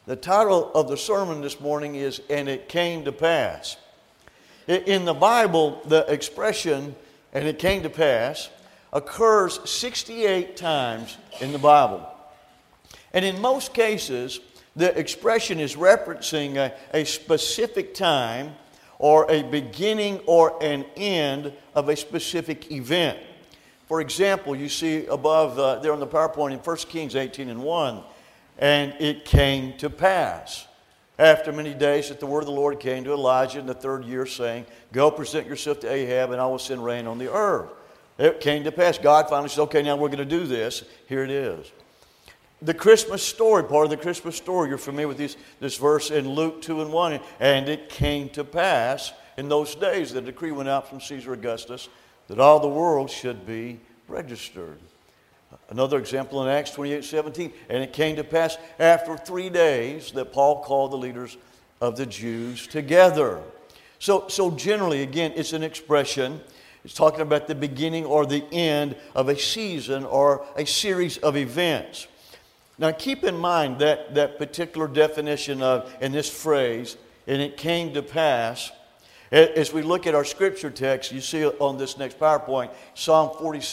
The title of the sermon this morning is, "And It Came to Pass." In the Bible, the expression, "and it came to pass," occurs 68 times in the Bible. And in most cases, the expression is referencing a specific time or a beginning or an end of a specific event. For example, you see above there on the PowerPoint in 1 Kings 18:1, "And it came to pass after many days that the word of the Lord came to Elijah in the 3rd year, saying, Go present yourself to Ahab, and I will send rain on the earth." It came to pass. God finally said, okay, now we're going to do this. Here it is. The Christmas story, part of the Christmas story, you're familiar with this verse in Luke 2:1. "And it came to pass in those days that a decree went out from Caesar Augustus that all the world should be registered." Another example in Acts 28:17. "And it came to pass after 3 days that Paul called the leaders of the Jews together." So generally, again, it's an expression. It's talking about the beginning or the end of a season or a series of events. Now keep in mind that particular definition in this phrase, "and it came to pass," as we look at our scripture text, you see on this next PowerPoint, Psalm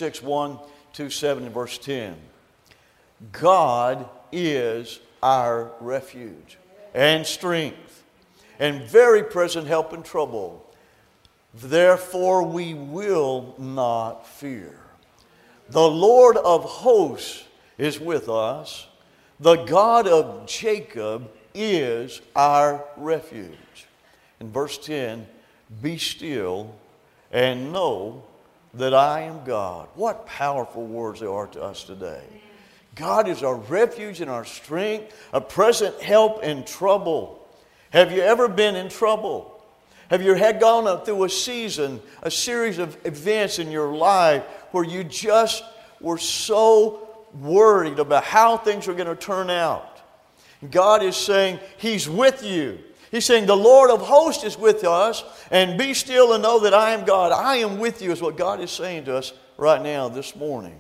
46:1-7 and verse 10. "God is our refuge and strength and very present help in trouble. Therefore we will not fear. The Lord of hosts is with us. The God of Jacob is our refuge." In verse 10, "Be still and know that I am God." What powerful words they are to us today. God is our refuge and our strength, a present help in trouble. Have you ever been in trouble? Have you gone through a season, a series of events in your life where you just were so worried about how things are going to turn out? God is saying He's with you. He's saying the Lord of hosts is with us, and be still and know that I am God. I am with you is what God is saying to us right now this morning.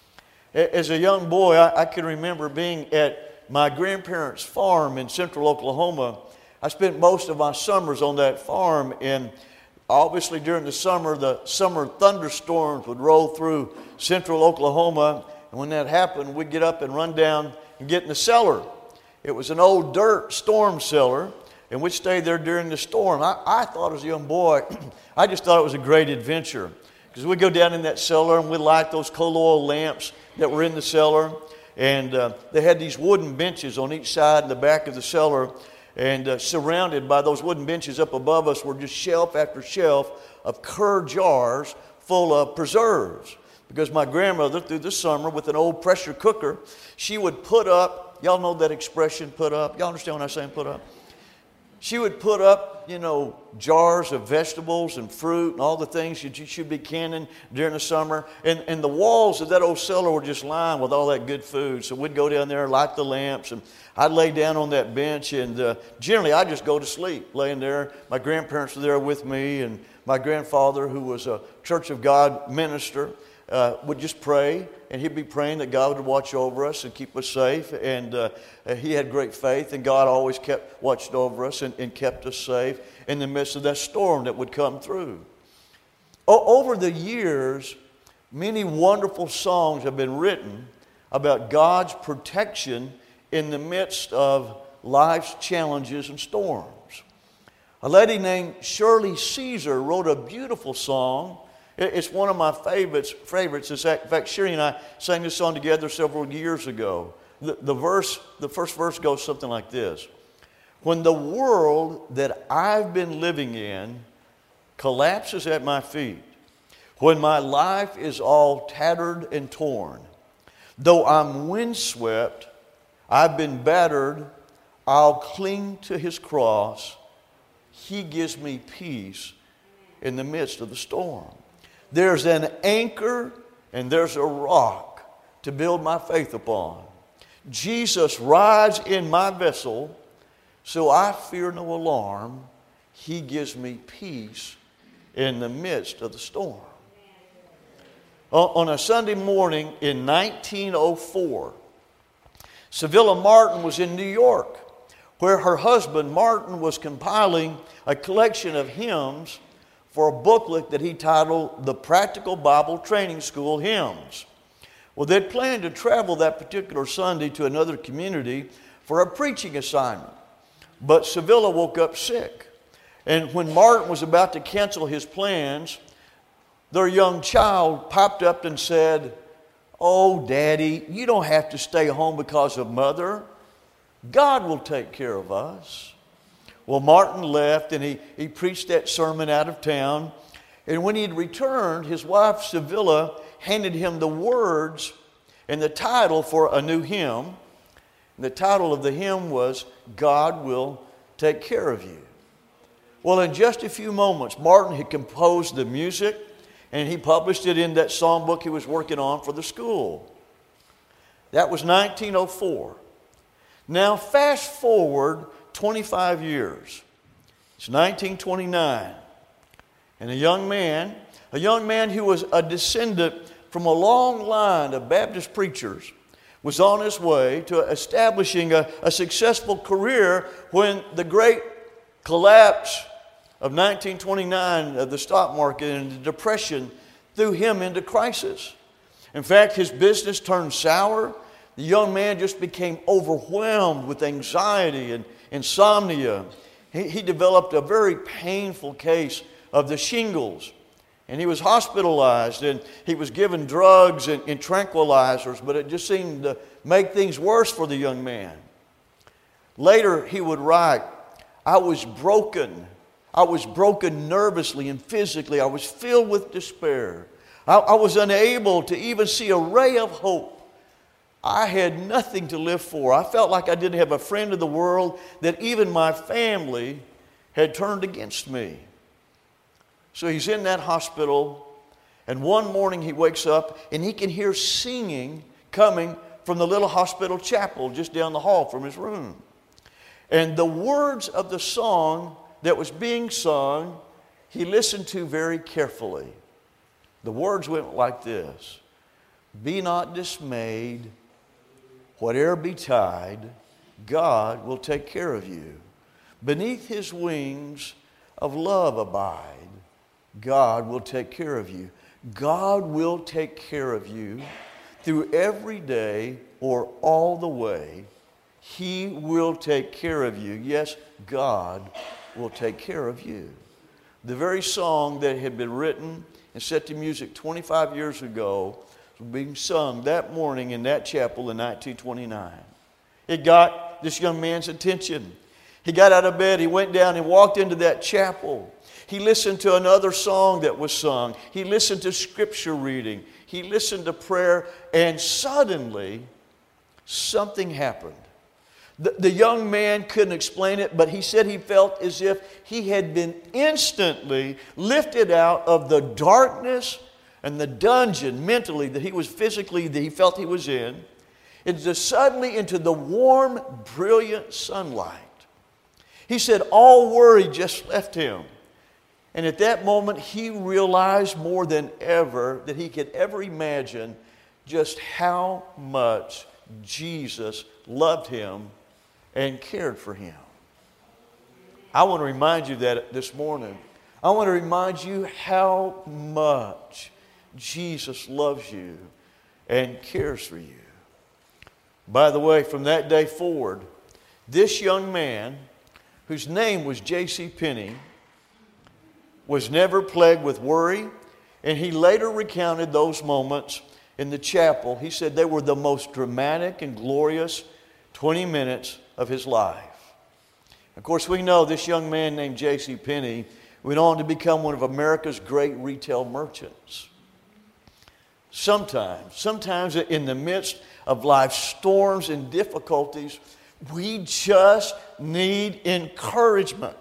As a young boy, I can remember being at my grandparents' farm in central Oklahoma. I spent most of my summers on that farm, and obviously during the summer thunderstorms would roll through central Oklahoma, and when that happened, we'd get up and run down and get in the cellar. It was an old dirt storm cellar, and we'd stay there during the storm. I thought as a young boy, I just thought it was a great adventure, because we'd go down in that cellar and we'd light those coal oil lamps that were in the cellar, and they had these wooden benches on each side in the back of the cellar. And surrounded by those wooden benches up above us were just shelf after shelf of cur jars full of preserves. Because my grandmother, through the summer, with an old pressure cooker, she would put up, y'all know that expression, put up? Y'all understand when I'm saying put up? She would put up, jars of vegetables and fruit and all the things that you should be canning during the summer. And the walls of that old cellar were just lined with all that good food. So we'd go down there and light the lamps, and I'd lay down on that bench, and generally I'd just go to sleep laying there. My grandparents were there with me, and my grandfather, who was a Church of God minister, would just pray, and he'd be praying that God would watch over us and keep us safe. And he had great faith, and God always watched over us and kept us safe in the midst of that storm that would come through. Over the years, many wonderful songs have been written about God's protection in the midst of life's challenges and storms. A lady named Shirley Caesar wrote a beautiful song. It's one of my favorites. In fact, Sherry and I sang this song together several years ago. The first verse goes something like this. "When the world that I've been living in collapses at my feet, when my life is all tattered and torn, though I'm windswept, I've been battered, I'll cling to His cross. He gives me peace in the midst of the storm. There's an anchor and there's a rock to build my faith upon. Jesus rides in my vessel, so I fear no alarm. He gives me peace in the midst of the storm." On a Sunday morning in 1904, Sevilla Martin was in New York. where her husband, Martin, was compiling a collection of hymns for a booklet that he titled The Practical Bible Training School Hymns. Well, they'd planned to travel that particular Sunday to another community for a preaching assignment. But Sevilla woke up sick. And when Martin was about to cancel his plans, their young child popped up and said, "Oh, Daddy, you don't have to stay home because of Mother. God will take care of us." Well, Martin left and he preached that sermon out of town. And when he had returned, his wife Sevilla handed him the words and the title for a new hymn. And the title of the hymn was, "God Will Take Care of You." Well, in just a few moments, Martin had composed the music and he published it in that songbook he was working on for the school. That was 1904. Now, fast forward 25 years. It's 1929. And a young man who was a descendant from a long line of Baptist preachers, was on his way to establishing a successful career when the great collapse of 1929 of the stock market and the depression threw him into crisis. In fact, his business turned sour. The young man just became overwhelmed with anxiety and insomnia. He developed a very painful case of the shingles. And he was hospitalized and he was given drugs and tranquilizers, but it just seemed to make things worse for the young man. Later he would write, I was broken nervously and physically. I was filled with despair. I was unable to even see a ray of hope. I had nothing to live for. I felt like I didn't have a friend in the world, that even my family had turned against me. So he's in that hospital, and one morning he wakes up and he can hear singing coming from the little hospital chapel just down the hall from his room. And the words of the song that was being sung, he listened to very carefully. The words went like this: "Be not dismayed, whate'er betide, God will take care of you. Beneath his wings of love abide, God will take care of you." God will take care of you through every day or all the way. He will take care of you. Yes, God will take care of you. The very song that had been written and set to music 25 years ago was being sung that morning in that chapel in 1929. It got this young man's attention. He got out of bed, he went down and walked into that chapel. He listened to another song that was sung. He listened to scripture reading. He listened to prayer, and suddenly something happened. The young man couldn't explain it, but he said he felt as if he had been instantly lifted out of the darkness and the dungeon mentally that he felt he was in, suddenly into the warm, brilliant sunlight. He said all worry just left him. And at that moment, he realized more than ever that he could ever imagine just how much Jesus loved him and cared for him. I want to remind you that this morning. I want to remind you how much Jesus loves you and cares for you. By the way, from that day forward, this young man, whose name was J.C. Penney, was never plagued with worry, and he later recounted those moments in the chapel. He said they were the most dramatic and glorious 20 minutes of his life. Of course, we know this young man named J.C. Penney went on to become one of America's great retail merchants. Sometimes in the midst of life's storms and difficulties, we just need encouragement.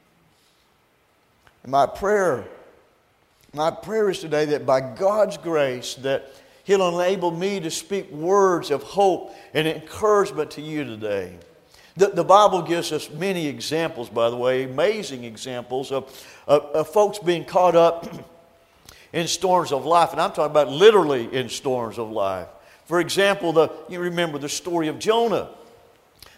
And my prayer is today that by God's grace that He'll enable me to speak words of hope and encouragement to you today. The Bible gives us many examples, by the way, amazing examples of folks being caught up in storms of life. And I'm talking about literally in storms of life. For example, you remember the story of Jonah.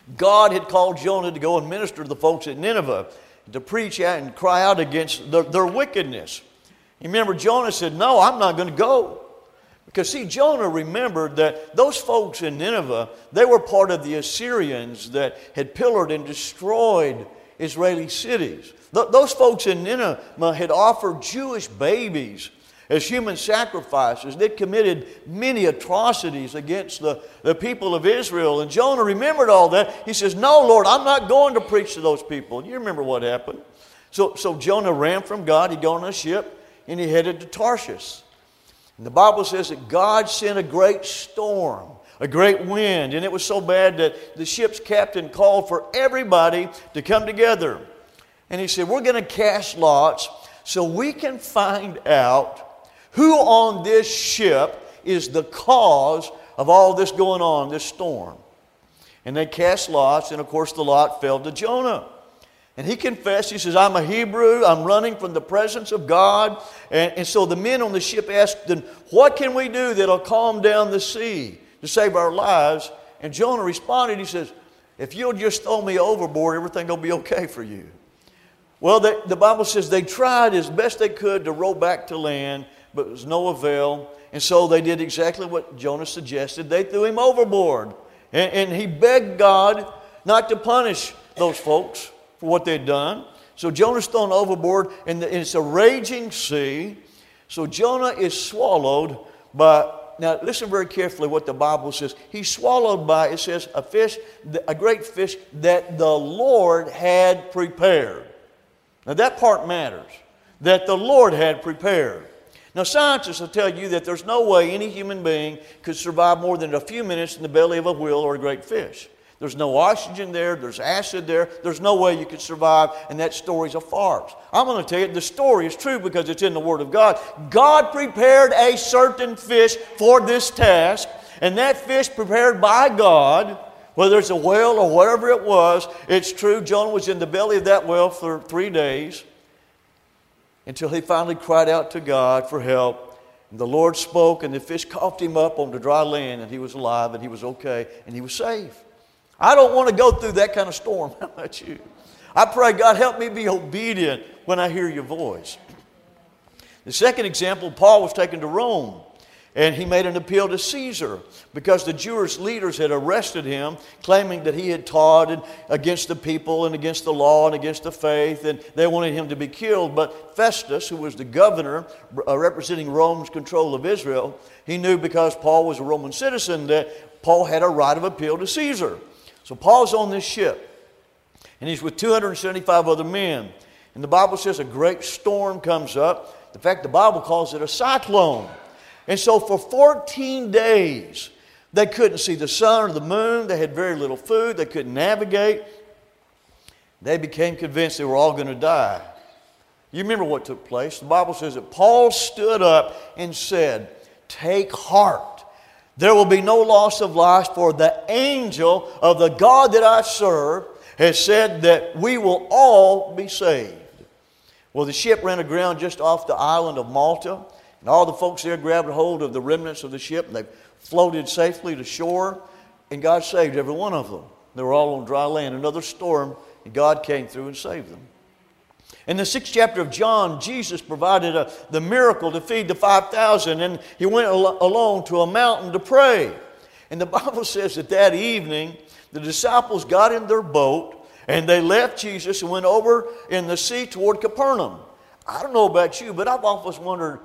God had called Jonah to go and minister to the folks at Nineveh, to preach out and cry out against their wickedness. You remember Jonah said, no, I'm not going to go. Because see, Jonah remembered that those folks in Nineveh, they were part of the Assyrians that had pillared and destroyed Israeli cities. Those folks in Nineveh had offered Jewish babies as human sacrifices. They'd committed many atrocities against the people of Israel. And Jonah remembered all that. He says, no, Lord, I'm not going to preach to those people. You remember what happened. So Jonah ran from God. He got on a ship and he headed to Tarshish. And the Bible says that God sent a great storm, a great wind. And it was so bad that the ship's captain called for everybody to come together. And he said, we're going to cast lots so we can find out who on this ship is the cause of all this going on, this storm. And they cast lots, and of course the lot fell to Jonah. And he confessed, he says, I'm a Hebrew, I'm running from the presence of God. And so the men on the ship asked them, what can we do that'll calm down the sea to save our lives? And Jonah responded, he says, if you'll just throw me overboard, everything will be okay for you. Well, the Bible says they tried as best they could to row back to land, but it was no avail. And so they did exactly what Jonah suggested. They threw him overboard. And he begged God not to punish those folks for what they'd done. So Jonah's thrown overboard, and it's a raging sea. So Jonah is swallowed by, now listen very carefully what the Bible says. He's swallowed by, it says, a fish, a great fish that the Lord had prepared. Now that part matters, that the Lord had prepared. Now scientists will tell you that there's no way any human being could survive more than a few minutes in the belly of a whale or a great fish. There's no oxygen there, there's acid there, there's no way you could survive, and that story's a farce. I'm going to tell you, the story is true because it's in the Word of God. God prepared a certain fish for this task, and that fish prepared by God, whether it's a whale or whatever it was, it's true. Jonah was in the belly of that whale for 3 days until he finally cried out to God for help. And the Lord spoke, and the fish coughed him up on the dry land, and he was alive, and he was okay, and he was safe. I don't want to go through that kind of storm. How about you? I pray, God, help me be obedient when I hear your voice. The second example, Paul was taken to Rome, and he made an appeal to Caesar because the Jewish leaders had arrested him, claiming that he had taught against the people and against the law and against the faith, and they wanted him to be killed. But Festus, who was the governor representing Rome's control of Israel, he knew because Paul was a Roman citizen that Paul had a right of appeal to Caesar. So Paul's on this ship, and he's with 275 other men. And the Bible says a great storm comes up. In fact, the Bible calls it a cyclone. And so for 14 days, they couldn't see the sun or the moon. They had very little food. They couldn't navigate. They became convinced they were all going to die. You remember what took place. The Bible says that Paul stood up and said, take heart. There will be no loss of life, for the angel of the God that I serve has said that we will all be saved. Well, the ship ran aground just off the island of Malta, and all the folks there grabbed hold of the remnants of the ship, and they floated safely to shore, and God saved every one of them. They were all on dry land. Another storm, and God came through and saved them. In the 6th chapter of John, Jesus provided the miracle to feed the 5,000, and he went alone to a mountain to pray. And the Bible says that that evening, the disciples got in their boat, and they left Jesus and went over in the sea toward Capernaum. I don't know about you, but I've always wondered,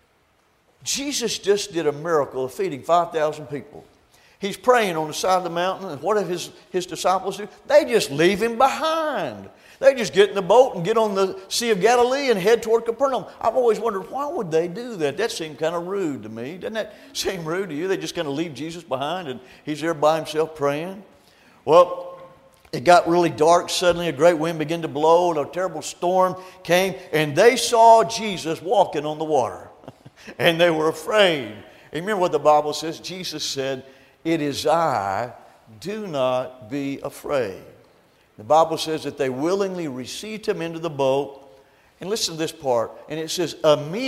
Jesus just did a miracle of feeding 5,000 people. He's praying on the side of the mountain, and what do his disciples do? They just leave him behind. They just get in the boat and get on the Sea of Galilee and head toward Capernaum. I've always wondered, why would they do that? That seemed kind of rude to me. Doesn't that seem rude to you? They just kind of leave Jesus behind and he's there by himself praying. Well, it got really dark. Suddenly a great wind began to blow and a terrible storm came, and they saw Jesus walking on the water. And they were afraid. And remember what the Bible says? Jesus said, it is I, do not be afraid. The Bible says that they willingly received him into the boat. And listen to this part. And it says,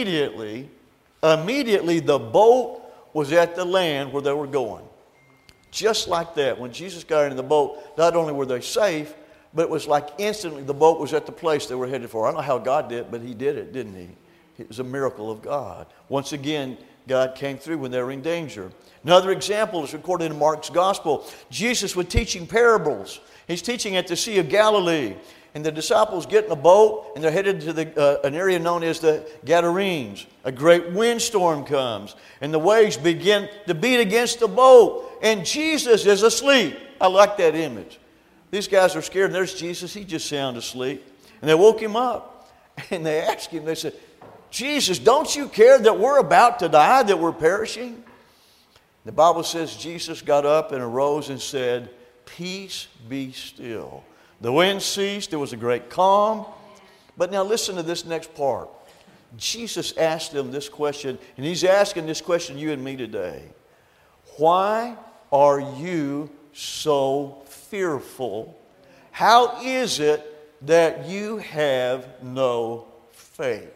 immediately the boat was at the land where they were going. Just like that, when Jesus got into the boat, not only were they safe, but it was like instantly the boat was at the place they were headed for. I don't know how God did it, but He did it, didn't He? It was a miracle of God. Once again, God came through when they were in danger. Another example is recorded in Mark's Gospel. Jesus was teaching parables. He's teaching at the Sea of Galilee. And the disciples get in a boat and they're headed to an area known as the Gadarenes. A great windstorm comes and the waves begin to beat against the boat. And Jesus is asleep. I like that image. These guys are scared and there's Jesus. He just sound asleep. And they woke him up and they asked him, they said, Jesus, don't you care that we're about to die, that we're perishing? The Bible says Jesus got up and arose and said, peace be still. The wind ceased. There was a great calm. But now listen to this next part. Jesus asked them this question, and He's asking this question you and me today. Why are you so fearful? How is it that you have no faith?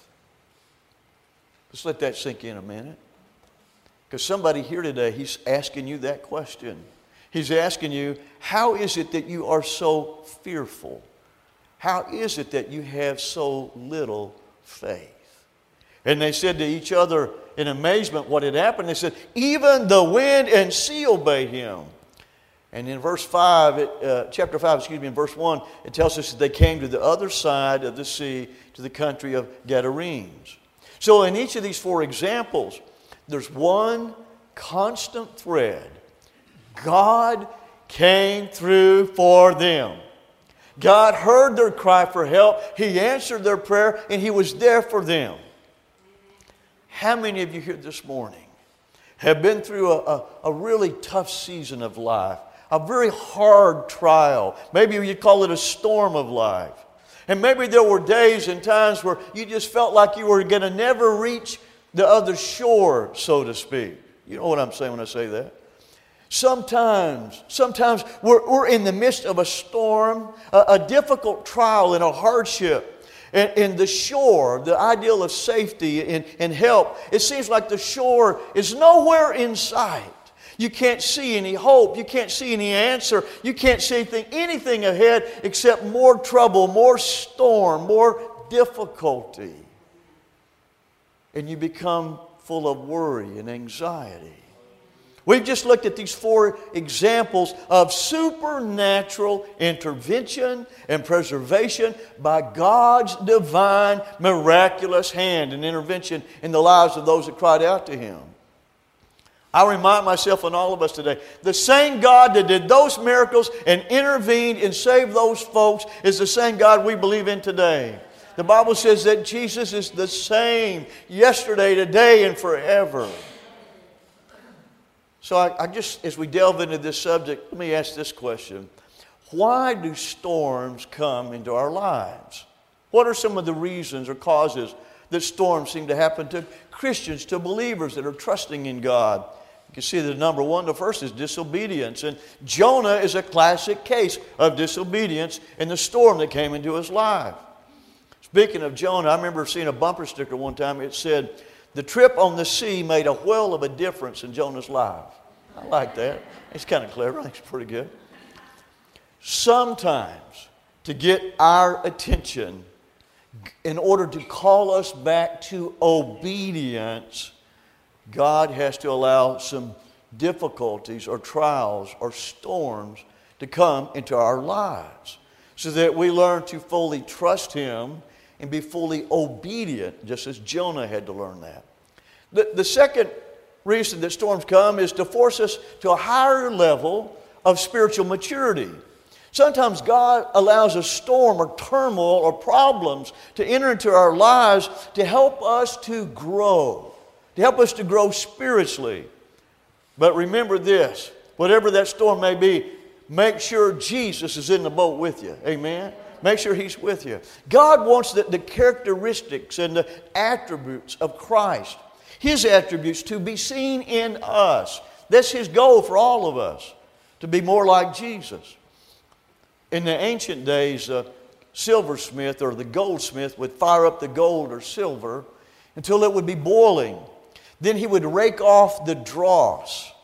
Let's let that sink in a minute. Because somebody here today, he's asking you that question. He's asking you, how is it that you are so fearful? How is it that you have so little faith? And they said to each other in amazement what had happened. They said, even the wind and sea obey Him. And in verse 5, chapter 5, in verse 1, it tells us that they came to the other side of the sea, to the country of Gadarenes. So in each of these four examples, there's one constant thread. God came through for them. God heard their cry for help. He answered their prayer, and He was there for them. How many of you here this morning have been through a really tough season of life? A very hard trial. Maybe you'd call it a storm of life. And maybe there were days and times where you just felt like you were going to never reach the other shore, so to speak. You know what I'm saying when I say that? Sometimes we're in the midst of a storm, a difficult trial and a hardship. And the shore, the ideal of safety and help, it seems like the shore is nowhere in sight. You can't see any hope. You can't see any answer. You can't see anything ahead except more trouble, more storm, more difficulty. And you become full of worry and anxiety. We've just looked at these four examples of supernatural intervention and preservation by God's divine, miraculous hand and intervention in the lives of those that cried out to Him. I remind myself and all of us today, the same God that did those miracles and intervened and saved those folks is the same God we believe in today. The Bible says that Jesus is the same yesterday, today, and forever. So I just, as we delve into this subject, let me ask this question. Why do storms come into our lives? What are some of the reasons or causes that storms seem to happen to Christians, to believers that are trusting in God? You can see that number one, the first is disobedience. And Jonah is a classic case of disobedience in the storm that came into his life. Speaking of Jonah, I remember seeing a bumper sticker one time. It said, the trip on the sea made a whale of a difference in Jonah's life. I like that. It's kind of clever. I think it's pretty good. Sometimes, to get our attention, in order to call us back to obedience, God has to allow some difficulties or trials or storms to come into our lives so that we learn to fully trust Him and be fully obedient, just as Jonah had to learn that. The second reason that storms come is to force us to a higher level of spiritual maturity. Sometimes God allows a storm or turmoil or problems to enter into our lives to help us to grow spiritually. But remember this, whatever that storm may be, make sure Jesus is in the boat with you. Amen? Make sure He's with you. God wants the characteristics and the attributes of Christ, His attributes, to be seen in us. That's His goal for all of us, to be more like Jesus. In the ancient days, a silversmith or the goldsmith would fire up the gold or silver until it would be boiling. Then he would rake off the dross.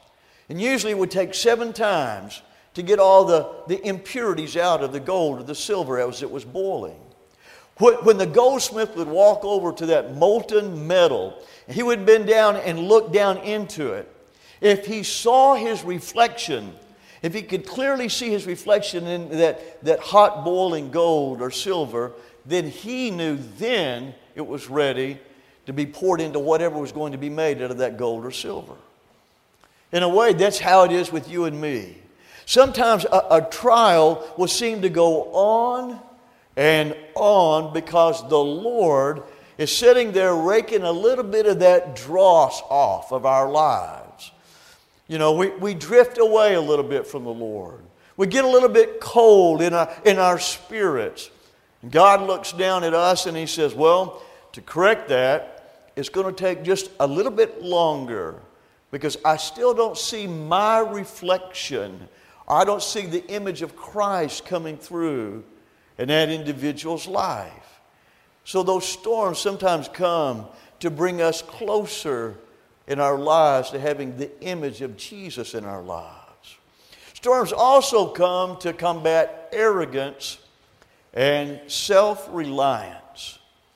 And usually it would take 7 times to get all the impurities out of the gold or the silver as it was boiling. When the goldsmith would walk over to that molten metal, he would bend down and look down into it. If he saw his reflection, if he could clearly see his reflection in that hot boiling gold or silver, then he knew then it was ready to be poured into whatever was going to be made out of that gold or silver. In a way, that's how it is with you and me. Sometimes a trial will seem to go on and on because the Lord is sitting there raking a little bit of that dross off of our lives. You know, we drift away a little bit from the Lord. We get a little bit cold in our spirits. And God looks down at us and He says, well, to correct that, it's going to take just a little bit longer because I still don't see my reflection. I don't see the image of Christ coming through in that individual's life. So those storms sometimes come to bring us closer in our lives to having the image of Jesus in our lives. Storms also come to combat arrogance and self-reliance.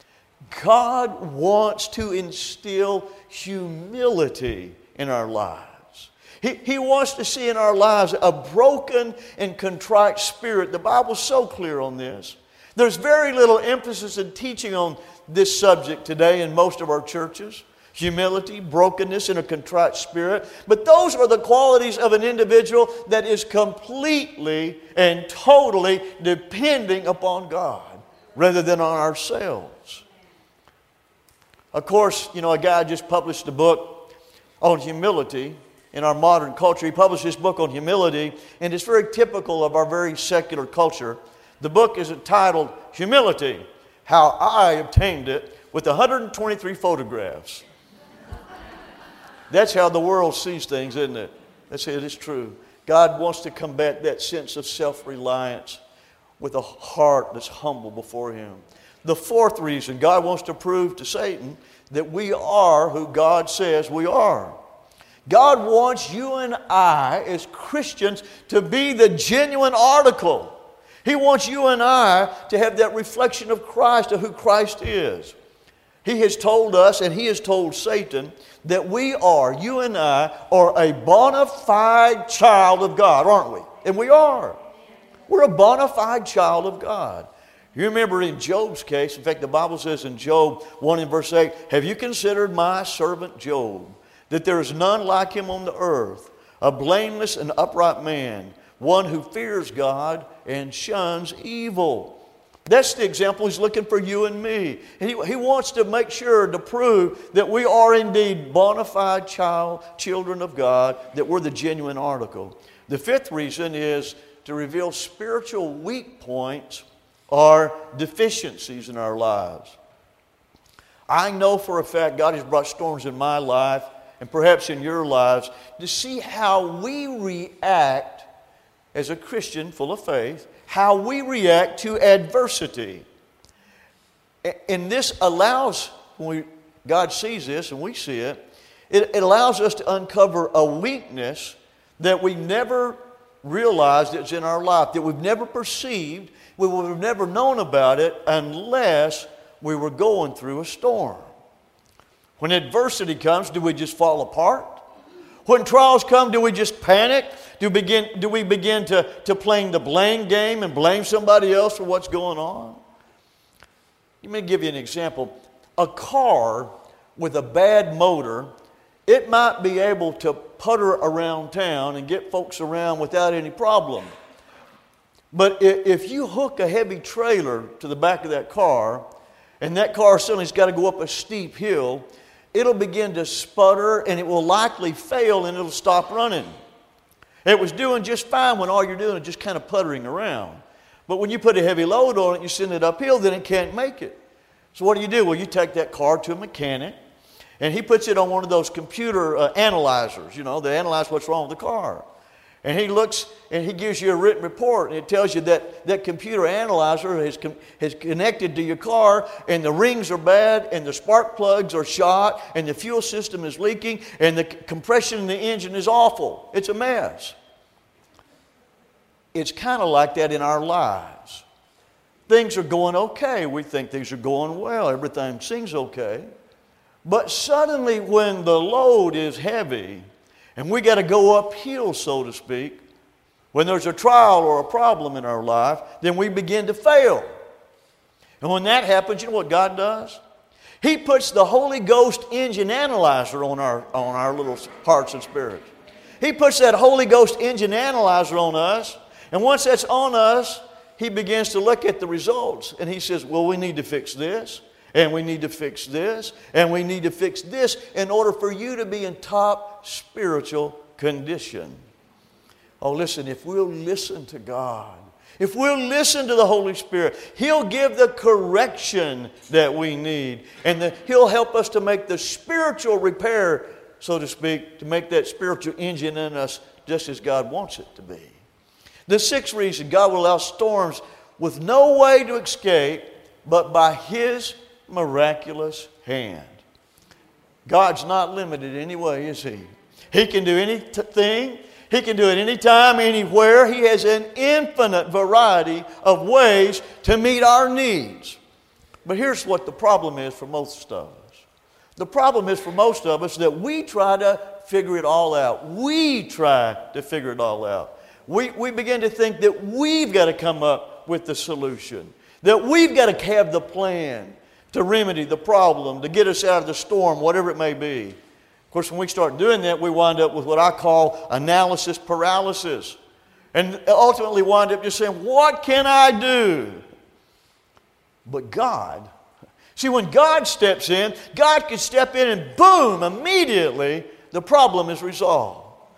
God wants to instill humility in our lives. He wants to see in our lives a broken and contrite spirit. The Bible's so clear on this. There's very little emphasis and teaching on this subject today in most of our churches. Humility, brokenness, and a contrite spirit. But those are the qualities of an individual that is completely and totally depending upon God rather than on ourselves. Of course, you know, a guy just published a book on humility in our modern culture. He published this book on humility, and it's very typical of our very secular culture. The book is entitled Humility, How I Obtained It, with 123 photographs. That's how the world sees things, isn't it? That's it, it's true. God wants to combat that sense of self-reliance with a heart that's humble before Him. The fourth reason, God wants to prove to Satan that we are who God says we are. God wants you and I as Christians to be the genuine article. He wants you and I to have that reflection of Christ, of who Christ is. He has told us, and He has told Satan, that we are, you and I, are a bona fide child of God, aren't we? And we are. We're a bona fide child of God. You remember in Job's case, in fact, the Bible says in Job 1 and verse 8, have you considered my servant Job, that there is none like him on the earth, a blameless and upright man, one who fears God and shuns evil. That's the example He's looking for you and me. And he wants to make sure to prove that we are indeed bona fide children of God, that we're the genuine article. The fifth reason is to reveal spiritual weak points or deficiencies in our lives. I know for a fact God has brought storms in my life and perhaps in your lives to see how we react as a Christian full of faith, how we react to adversity. And this allows, when God sees this and we see it, it allows us to uncover a weakness that we never realized it's in our life, that we've never perceived, we would have never known about it unless we were going through a storm. When adversity comes, do we just fall apart? When trials come, do we just panic? Do we begin to play the blame game and blame somebody else for what's going on? Let me give you an example. A car with a bad motor, it might be able to putter around town and get folks around without any problem. But if you hook a heavy trailer to the back of that car, and that car suddenly's got to go up a steep hill, it'll begin to sputter and it will likely fail and it'll stop running. It was doing just fine when all you're doing is just kind of puttering around. But when you put a heavy load on it, you send it uphill, then it can't make it. So what do? Well, you take that car to a mechanic and he puts it on one of those computer analyzers, that analyze what's wrong with the car. And he looks and he gives you a written report, and it tells you that that computer analyzer has connected to your car, and the rings are bad, and the spark plugs are shot, and the fuel system is leaking, and the compression in the engine is awful. It's a mess. It's kind of like that in our lives. Things are going okay. We think things are going well. Everything seems okay. But suddenly when the load is heavy, and we got to go uphill, so to speak, when there's a trial or a problem in our life, then we begin to fail. And when that happens, you know what God does? He puts the Holy Ghost engine analyzer on our little hearts and spirits. He puts that Holy Ghost engine analyzer on us, and once that's on us, He begins to look at the results, and He says, well, we need to fix this, and we need to fix this, and we need to fix this in order for you to be in top spiritual condition. Oh, listen, if we'll listen to God, if we'll listen to the Holy Spirit, He'll give the correction that we need, and He'll help us to make the spiritual repair, so to speak, to make that spiritual engine in us just as God wants it to be. The sixth reason God will allow storms with no way to escape but by His miraculous hand. God's not limited anyway, is He? He can do anything. He can do it anytime, anywhere. He has an infinite variety of ways to meet our needs. But here's what the problem is for most of us. The problem is for most of us that we try to figure it all out. We try to figure it all out. We begin to think that we've got to come up with the solution, that we've got to have the plan to remedy the problem, to get us out of the storm, whatever it may be. Of course, when we start doing that, we wind up with what I call analysis paralysis. And ultimately wind up just saying, what can I do? But God, see, when God steps in, God can step in and boom, immediately the problem is resolved.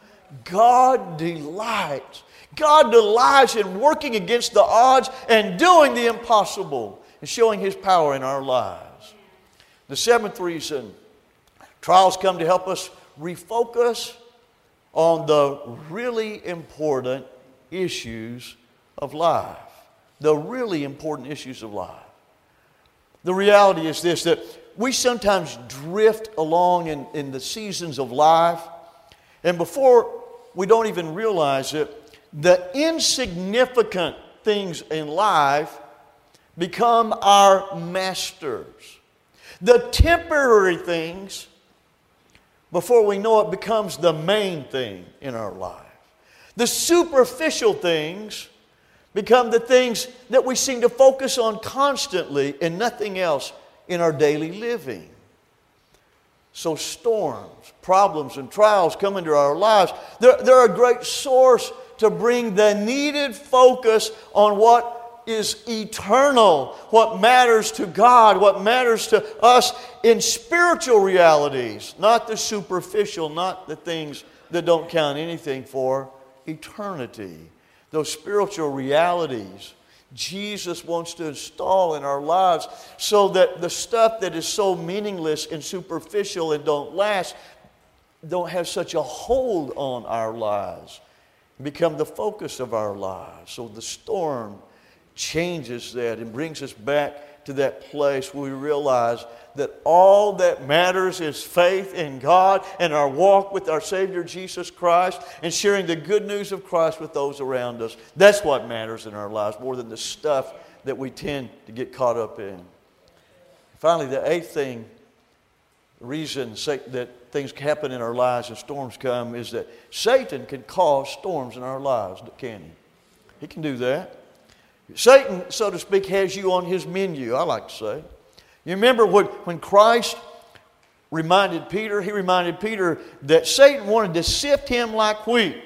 God delights. God delights in working against the odds and doing the impossible and showing His power in our lives. The seventh reason, trials come to help us refocus on the really important issues of life. The really important issues of life. The reality is this, that we sometimes drift along in the seasons of life, and before we don't even realize it, the insignificant things in life become our masters. The temporary things, before we know it, becomes the main thing in our life. The superficial things become the things that we seem to focus on constantly and nothing else in our daily living. So storms, problems, and trials come into our lives. They're a great source to bring the needed focus on what is eternal, what matters to God, what matters to us in spiritual realities, not the superficial, not the things that don't count anything for eternity. Those spiritual realities Jesus wants to install in our lives so that the stuff that is so meaningless and superficial and don't last don't have such a hold on our lives, become the focus of our lives. So the storm changes that and brings us back to that place where we realize that all that matters is faith in God and our walk with our Savior Jesus Christ and sharing the good news of Christ with those around us. That's what matters in our lives more than the stuff that we tend to get caught up in. Finally, the eighth thing, the reason that things happen in our lives and storms come is that Satan can cause storms in our lives, can he? He can do that. Satan, so to speak, has you on his menu, I like to say. You remember when Christ reminded Peter, he reminded Peter that Satan wanted to sift him like wheat.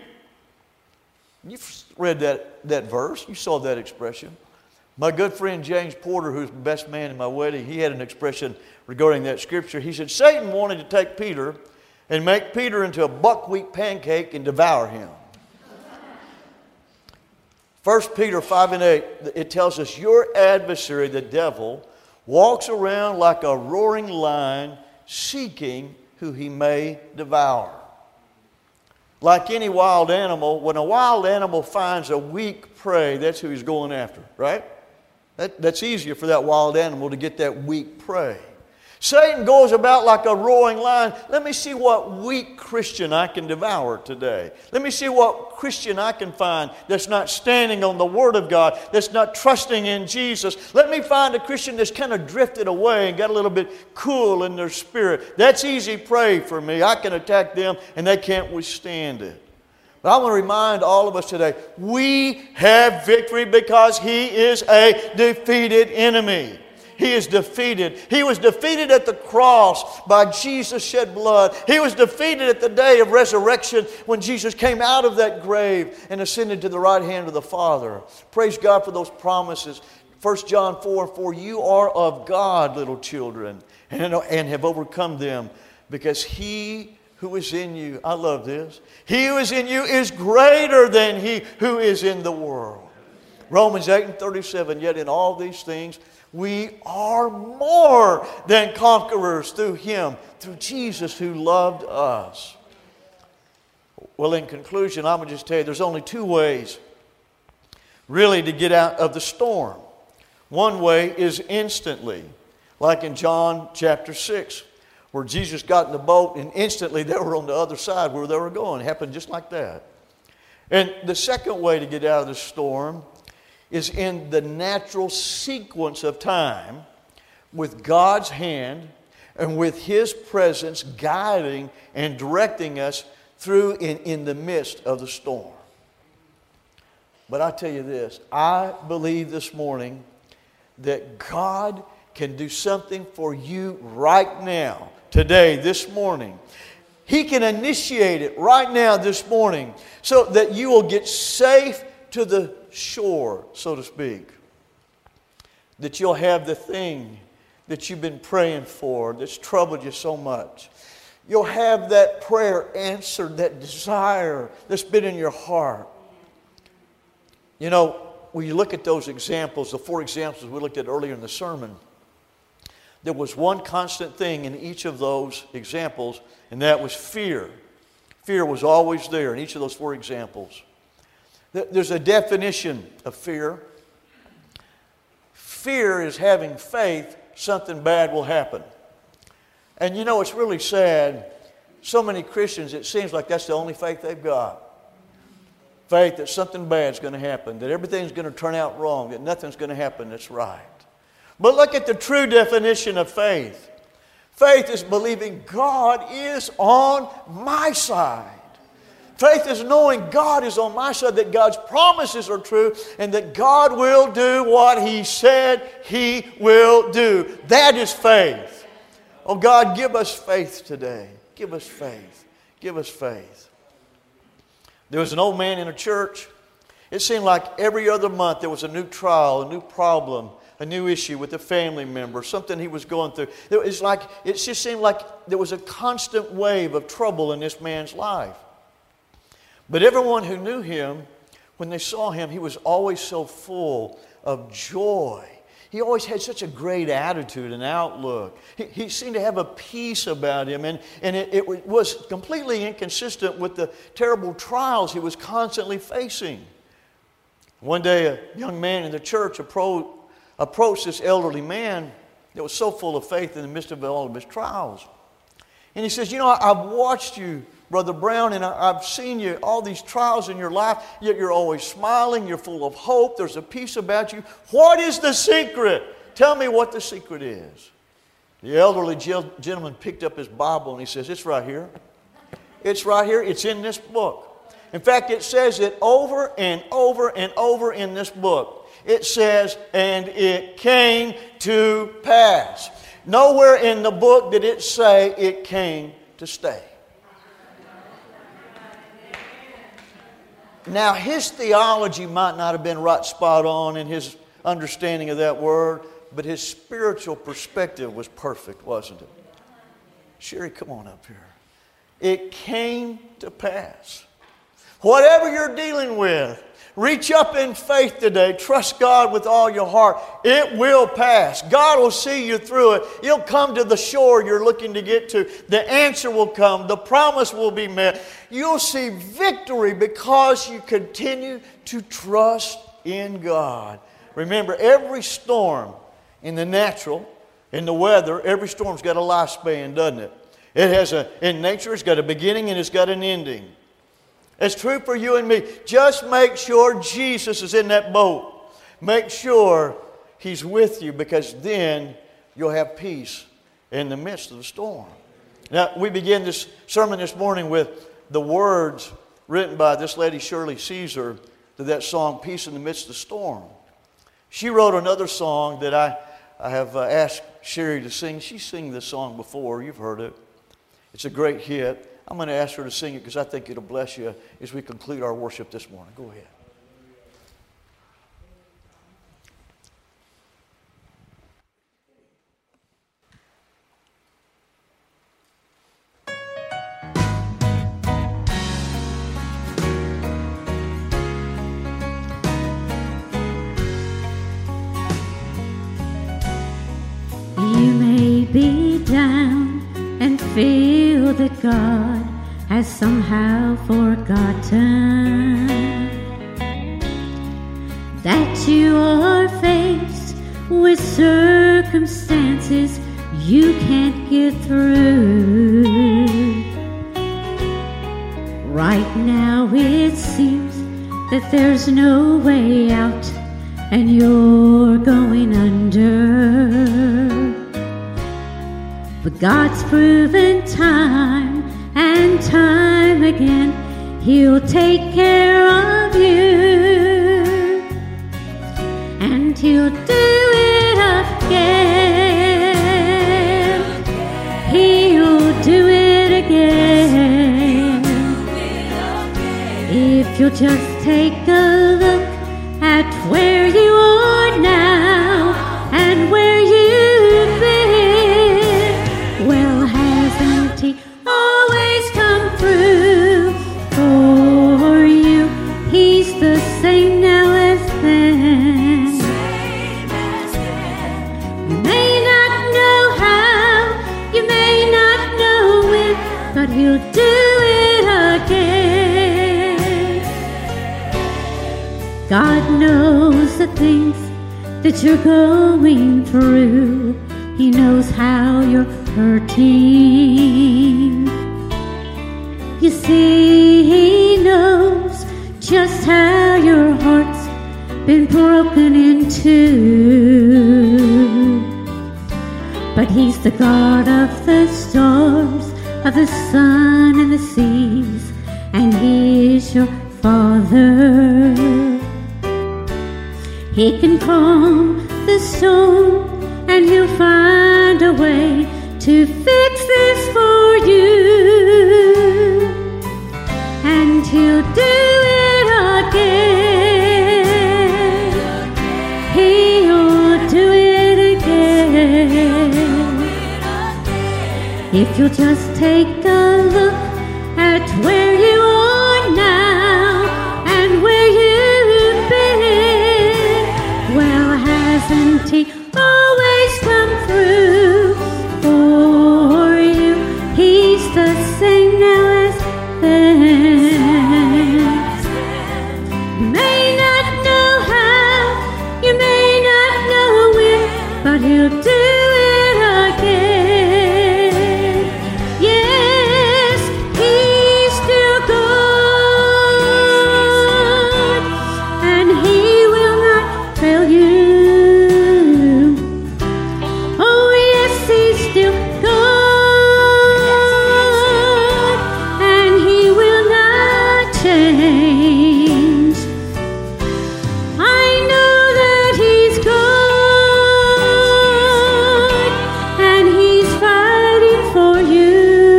You've read that verse. You saw that expression. My good friend James Porter, who's the best man in my wedding, he had an expression regarding that scripture. He said, Satan wanted to take Peter and make Peter into a buckwheat pancake and devour him. 1 Peter 5:8, it tells us, your adversary, the devil, walks around like a roaring lion, seeking who he may devour. Like any wild animal, when a wild animal finds a weak prey, that's who he's going after, right? That's easier for that wild animal to get that weak prey. Satan goes about like a roaring lion. Let me see what weak Christian I can devour today. Let me see what Christian I can find that's not standing on the Word of God, that's not trusting in Jesus. Let me find a Christian that's kind of drifted away and got a little bit cool in their spirit. That's easy prey for me. I can attack them and they can't withstand it. But I want to remind all of us today, we have victory because He is a defeated enemy. He is defeated. He was defeated at the cross by Jesus' shed blood. He was defeated at the day of resurrection when Jesus came out of that grave and ascended to the right hand of the Father. Praise God for those promises. 1 John 4:4, you are of God, little children, and have overcome them, because He who is in you, I love this, He who is in you is greater than he who is in the world. Romans 8:37, yet in all these things we are more than conquerors through Him, through Jesus who loved us. Well, in conclusion, I'm going to just tell you there's only two ways really to get out of the storm. One way is instantly, like in John chapter 6, where Jesus got in the boat and instantly they were on the other side where they were going. It happened just like that. And the second way to get out of the storm is in the natural sequence of time with God's hand and with His presence guiding and directing us through in the midst of the storm. But I tell you this, I believe this morning that God can do something for you right now, today, this morning. He can initiate it right now this morning so that you will get safe to the shore, so to speak. That you'll have the thing that you've been praying for that's troubled you so much. You'll have that prayer answered, that desire that's been in your heart. You know, when you look at those examples, the 4 examples we looked at earlier in the sermon, there was one constant thing in each of those examples, and that was fear. Fear was always there in each of those 4 examples. There's a definition of fear. Fear is having faith something bad will happen. And you know, it's really sad. So many Christians, it seems like that's the only faith they've got. Faith that something bad's going to happen, that everything's going to turn out wrong, that nothing's going to happen that's right. But look at the true definition of faith. Faith is believing God is on my side. Faith is knowing God is on my side, that God's promises are true, and that God will do what He said He will do. That is faith. Oh God, give us faith today. Give us faith. Give us faith. There was an old man in a church. It seemed like every other month there was a new trial, a new problem, a new issue with a family member, something he was going through. It just seemed like there was a constant wave of trouble in this man's life. But everyone who knew him, when they saw him, he was always so full of joy. He always had such a great attitude and outlook. He seemed to have a peace about him, and it was completely inconsistent with the terrible trials he was constantly facing. One day, a young man in the church approached this elderly man that was so full of faith in the midst of all of his trials. And he says, you know, I've watched you, Brother Brown, and I've seen you, all these trials in your life, yet you're always smiling, you're full of hope, there's a peace about you. What is the secret? Tell me what the secret is. The elderly gentleman picked up his Bible and he says, it's right here. It's right here. It's in this book. In fact, it says it over and over and over in this book. It says, and it came to pass. Nowhere in the book did it say it came to stay. Now, his theology might not have been right spot on in his understanding of that word, but his spiritual perspective was perfect, wasn't it? Sherry, come on up here. It came to pass. Whatever you're dealing with, Reach up in faith today. Trust God with all your heart. It will pass. God will see you through it. You'll come to the shore you're looking to get to. The answer will come. The promise will be met. You'll see victory because you continue to trust in God. Remember, every storm in the natural, in the weather, every storm's got a lifespan, doesn't it? It has in nature, it's got a beginning and it's got an ending. It's true for you and me. Just make sure Jesus is in that boat. Make sure He's with you, because then you'll have peace in the midst of the storm. Now, we begin this sermon this morning with the words written by this lady, Shirley Caesar, to that song, Peace in the Midst of the Storm. She wrote another song that I have asked Sherry to sing. She's sung this song before. You've heard it. It's a great hit. I'm going to ask her to sing it because I think it'll bless you as we conclude our worship this morning. Go ahead. You may be down and feel that God has somehow forgotten that you are faced with circumstances you can't get through. Right now it seems that there's no way out and you're going under. But God's proven time and time again He'll take care of you, and He'll do it again. He'll do it again. If you'll just take a look at where you are now and where you've been, well, hasn't He always come through for you? He's the same now as then. You may not know how, you may not know when, but He'll do it again. God knows the things that you're going through. He knows how you're hurting. You see, He knows just how your heart's been broken into. But He's the God of the storms, of the sun and the seas, and He is your Father. He can calm the storm, and He'll find a way to fix this for you, and He'll do it again. He'll do it again. If you'll just take a look at where you are now and where you've been, well, hasn't He always come through for you? He's the same now as then. You may not know how, you may not know when, but He'll do it again. Yes, He's still good, and He will not fail you. Oh yes, He's still good, and He will not change. I know that He's good, and He's fighting for you.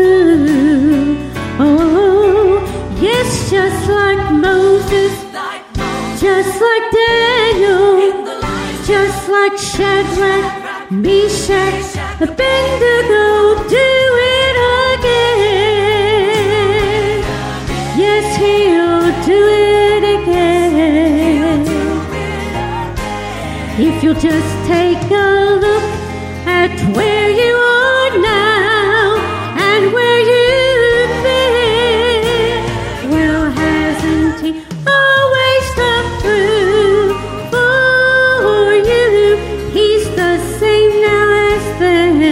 Oh yes, just like Moses, just like Daniel, just like Shadrach, Meshach, Abednego, do it again. Yes, He'll do it again. If you'll just take a look at where you are now and where you've been, well, hasn't He always come through for you? He's the same now as then.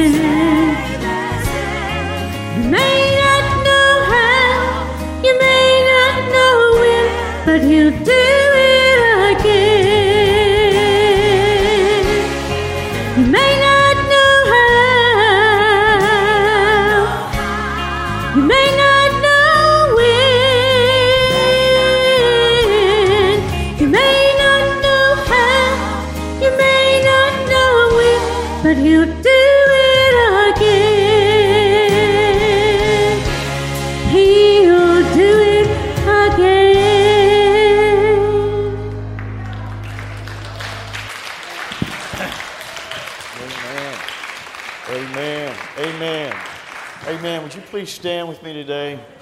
You may not know how, you may not know when, but He'll do it again. You may not know how, you may not know when, you may not know how, you may not know when, but He'll do it again. He'll do it again. Amen. Amen. Amen. Amen. Would you please stand with me today?